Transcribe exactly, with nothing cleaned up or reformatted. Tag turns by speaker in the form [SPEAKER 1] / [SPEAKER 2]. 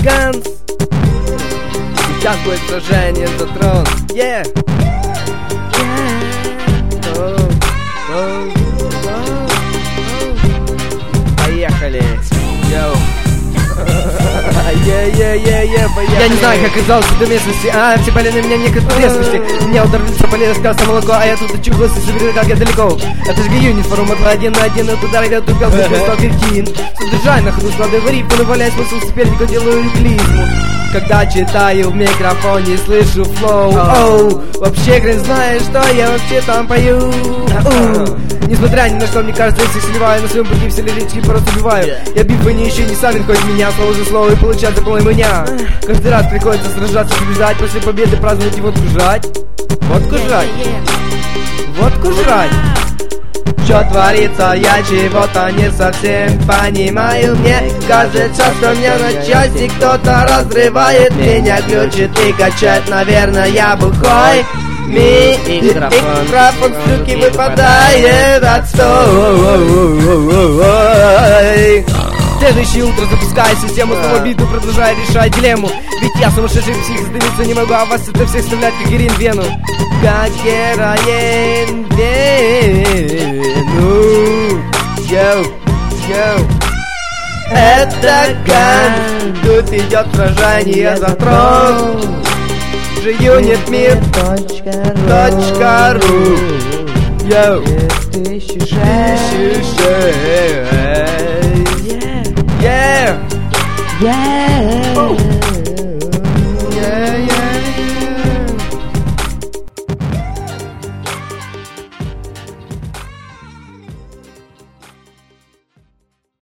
[SPEAKER 1] Ганс. Сейчас будет сражение за трон. Yeah. Oh, oh, oh, oh. Поехали. Йоу. Yeah, yeah, yeah, yeah, поехали. Я не знаю, как оказался до местности. А, все поля на меня некоторые местности. Меня удар в лицо, поле рассказал молоко. А я тут очухался, соберу, как я далеко. Это же юнит, форма два один на один. От удара я тупел, как стал кретин. Содержай на ходу, складывай рифму, наваляй смысл сопернику, делаю клизму. Когда читаю в микрофоне, слышу флоу. Оу, вообще хрен знаешь, что я вообще там пою. Оу. Несмотря ни на что, мне кажется, я всех сливаю. На своем пути все лирически просто убиваю. Я битвы не ищу, не сами хоть меня. Слово за слово и получается полный меня. Каждый раз приходится сражаться, побеждать. После победы праздновать и водку жрать. Водку жрать. Водку жрать. Что творится, я чего-то не совсем понимаю. Мне кажется, что мне на части кто-то разрывает меня, глючит и качает, наверное, я бухой. Ми микрофон, микрофон с руки выпадает отстой. Следующее утро запускаю систему, снова битву продолжаю решать дилемму. Ведь я сумасшедший псих, сдавиться не могу, а вас это всех вставлять как героин в вену. Как героин в вену. Йоу, йоу. Это Ганс, тут идет сражение за трон. Юнитмир точка ру. Йоу. две тысячи шесть.